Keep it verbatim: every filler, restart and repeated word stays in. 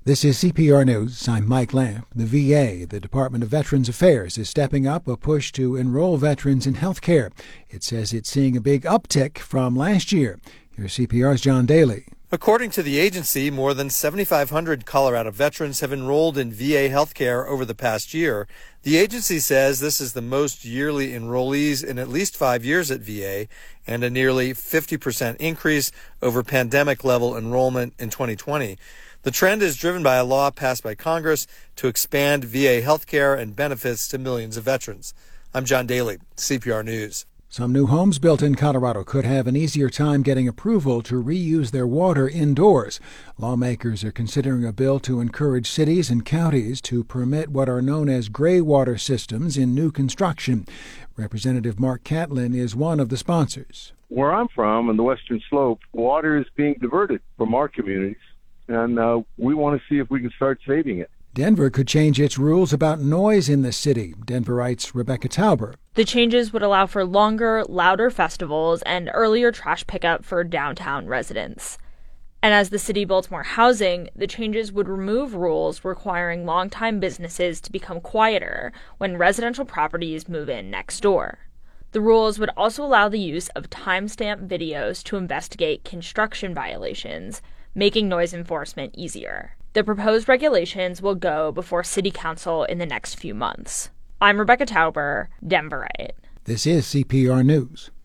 This is C P R News. I'm Mike Lamp. The V A, the Department of Veterans Affairs, is stepping up a push to enroll veterans in health care. It says it's seeing a big uptick from last year. Here's C P R's John Daly. According to the agency, more than seventy-five hundred Colorado veterans have enrolled in V A healthcare over the past year. The agency says this is the most yearly enrollees in at least five years at V A and a nearly fifty percent increase over pandemic-level enrollment in twenty twenty. The trend is driven by a law passed by Congress to expand V A healthcare and benefits to millions of veterans. I'm John Daly, C P R News. Some new homes built in Colorado could have an easier time getting approval to reuse their water indoors. Lawmakers are considering a bill to encourage cities and counties to permit what are known as gray water systems in new construction. Representative Mark Catlin is one of the sponsors. Where I'm from, on the Western Slope, water is being diverted from our communities, and uh, we want to see if we can start saving it. Denver could change its rules about noise in the city. Denverites Rebecca Tauber. The changes would allow for longer, louder festivals and earlier trash pickup for downtown residents. And as the city builds more housing, the changes would remove rules requiring longtime businesses to become quieter when residential properties move in next door. The rules would also allow the use of timestamp videos to investigate construction violations, making noise enforcement easier. The proposed regulations will go before City Council in the next few months. I'm Rebecca Tauber, Denverite. This is C P R News.